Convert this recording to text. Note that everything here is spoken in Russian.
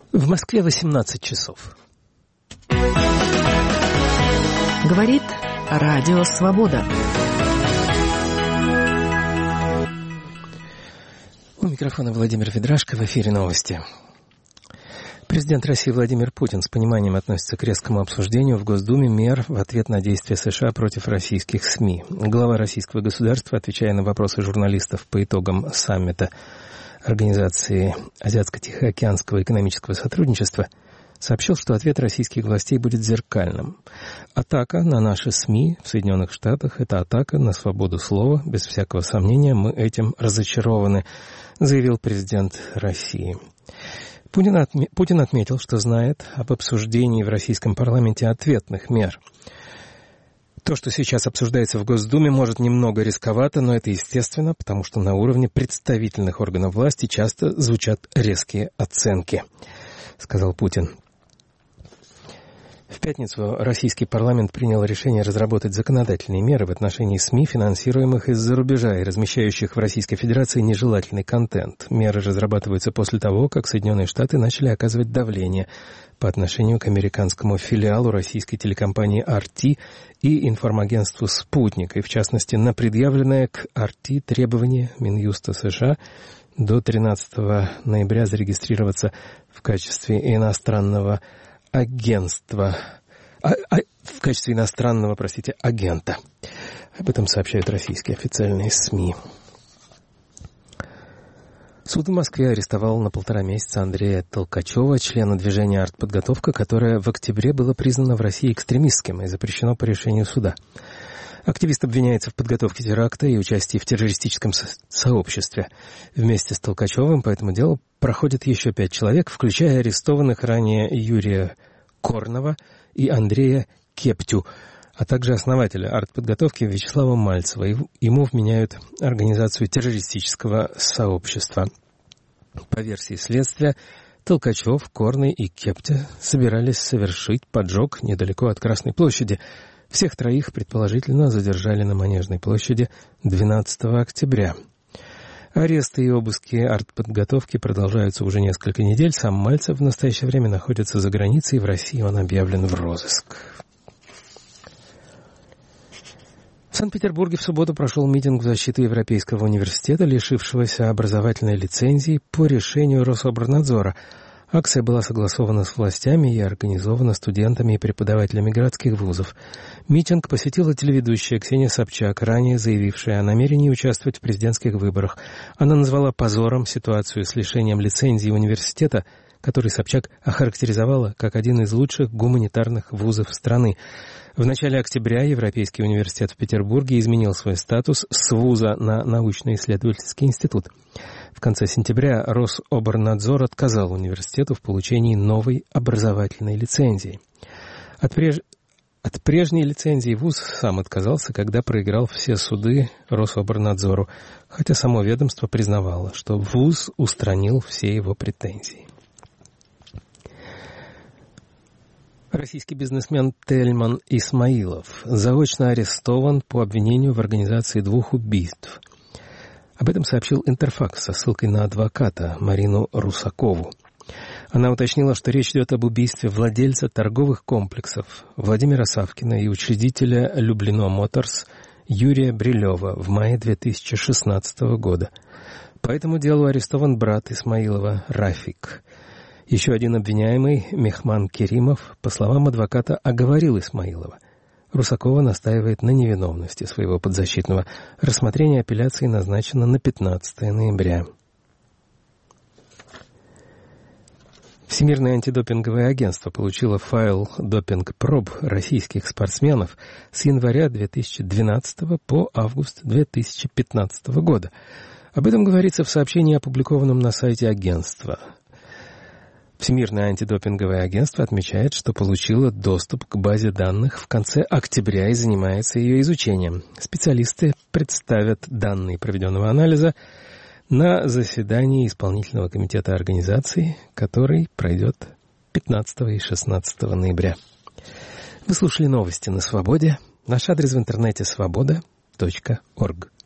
В Москве 18 часов. Говорит Радио Свобода. У микрофона Владимир Ведрашко, в эфире новости. Президент России Владимир Путин с пониманием относится к резкому обсуждению в Госдуме мер в ответ на действия США против российских СМИ. Глава российского государства, отвечая на вопросы журналистов по итогам саммита Организации Азиатско-Тихоокеанского экономического сотрудничества, сообщил, что ответ российских властей будет зеркальным. Атака на наши СМИ в Соединенных Штатах – это атака на свободу слова. Без всякого сомнения, мы этим разочарованы, заявил президент России. Путин отметил, что знает об обсуждении в российском парламенте ответных мер. То, что сейчас обсуждается в Госдуме, может немного рисковато, но это естественно, потому что на уровне представительных органов власти часто звучат резкие оценки, сказал Путин. В пятницу российский парламент принял решение разработать законодательные меры в отношении СМИ, финансируемых из-за рубежа и размещающих в Российской Федерации нежелательный контент. Меры разрабатываются после того, как Соединенные Штаты начали оказывать давление по отношению к американскому филиалу российской телекомпании RT и информагентству «Спутник», и в частности на предъявленное к RT требование Минюста США до 13 ноября зарегистрироваться в качестве иностранного агента. Об этом сообщают российские официальные СМИ. Суд в Москве арестовал на 1,5 месяца Андрея Толкачева, члена движения «Артподготовка», которое в октябре было признано в России экстремистским и запрещено по решению суда. Активист обвиняется в подготовке теракта и участии в террористическом сообществе. Вместе с Толкачевым по этому делу проходит еще 5 человек, включая арестованных ранее Юрия Корнова и Андрея Кептю, а также основателя артподготовки Вячеслава Мальцева. Ему вменяют организацию террористического сообщества. По версии следствия, Толкачев, Корный и Кептя собирались совершить поджог недалеко от Красной площади. Всех троих, предположительно, задержали на Манежной площади 12 октября. Аресты и обыски артподготовки продолжаются уже несколько недель. Сам Мальцев в настоящее время находится за границей, и в России он объявлен в розыск. В Санкт-Петербурге в субботу прошел митинг в защиту Европейского университета, лишившегося образовательной лицензии по решению Рособорнадзора. Акция была согласована с властями и организована студентами и преподавателями городских вузов. Митинг посетила телеведущая Ксения Собчак, ранее заявившая о намерении участвовать в президентских выборах. Она назвала позором ситуацию с лишением лицензии университета, который Собчак охарактеризовала как один из лучших гуманитарных вузов страны. В начале октября Европейский университет в Петербурге изменил свой статус с вуза на научно-исследовательский институт. В конце сентября Рособорнадзор отказал университету в получении новой образовательной лицензии. От прежней лицензии вуз сам отказался, когда проиграл все суды Рособорнадзору, хотя само ведомство признавало, что вуз устранил все его претензии. Российский бизнесмен Тельман Исмаилов заочно арестован по обвинению в организации 2 убийств. Об этом сообщил Интерфакс со ссылкой на адвоката Марину Русакову. Она уточнила, что речь идет об убийстве владельца торговых комплексов Владимира Савкина и учредителя Люблино Моторс Юрия Брилева в мае 2016 года. По этому делу арестован брат Исмаилова Рафик. Еще один обвиняемый, Мехман Керимов, по словам адвоката, оговорил Исмаилова. Русакова настаивает на невиновности своего подзащитного. Рассмотрение апелляции назначено на 15 ноября. Всемирное антидопинговое агентство получило файл допинг-проб российских спортсменов с января 2012 по август 2015 года. Об этом говорится в сообщении, опубликованном на сайте агентства. Всемирное антидопинговое агентство отмечает, что получило доступ к базе данных в конце октября и занимается ее изучением. Специалисты представят данные проведенного анализа на заседании исполнительного комитета организации, который пройдет 15 и 16 ноября. Вы слушали новости на Свободе. Наш адрес в интернете — svoboda.org.